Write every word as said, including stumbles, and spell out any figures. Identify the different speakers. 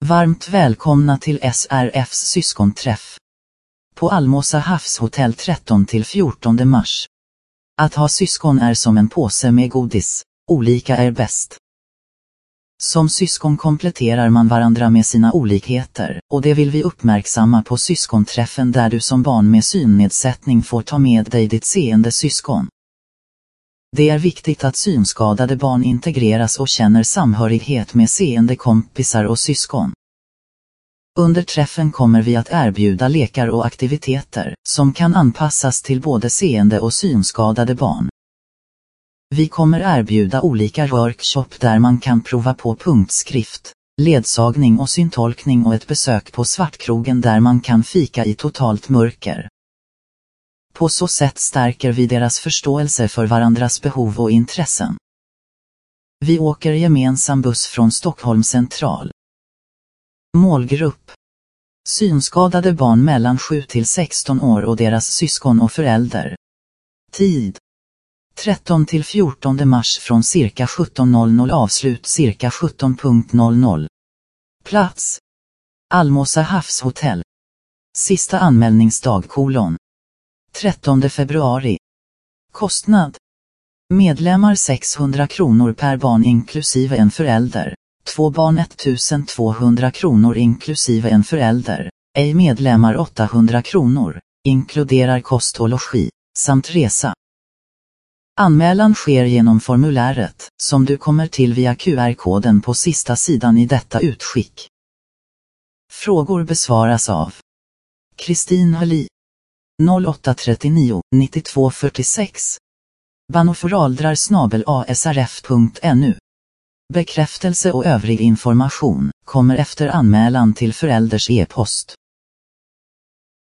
Speaker 1: Varmt välkomna till S R F:s syskonträff på Almosa havshotell trettonde till fjortonde mars. Att ha syskon är som en påse med godis, olika är bäst. Som syskon kompletterar man varandra med sina olikheter, och det vill vi uppmärksamma på syskonträffen där du som barn med synnedsättning får ta med dig ditt seende syskon. Det är viktigt att synskadade barn integreras och känner samhörighet med seende kompisar och syskon. Under träffen kommer vi att erbjuda lekar och aktiviteter som kan anpassas till både seende och synskadade barn. Vi kommer erbjuda olika workshop där man kan prova på punktskrift, ledsagning och syntolkning och ett besök på Svartkrogen där man kan fika i totalt mörker. På så sätt stärker vi deras förståelse för varandras behov och intressen. Vi åker gemensam buss från Stockholm central. Målgrupp: synskadade barn mellan sju till sexton år och deras syskon och förälder. Tid: trettonde till fjortonde mars från cirka sjutton noll noll, avslut cirka sjutton noll noll. Plats: Almosa havshotell. Sista anmälningsdag kolon trettonde februari. Kostnad: medlemmar sexhundra kronor per barn inklusive en förälder. Två barn ettusentvåhundra kronor inklusive en förälder. Ej medlemmar åttahundra kronor, inkluderar kost och logi, samt resa. Anmälan sker genom formuläret, som du kommer till via Q R-koden på sista sidan i detta utskick. Frågor besvaras av Kristin Halli, noll åtta trettionio nittiotvå fyrtiosex. Banoföraldrar snabel a s r f punkt n u. Bekräftelse och övrig information kommer efter anmälan till förälders e-post.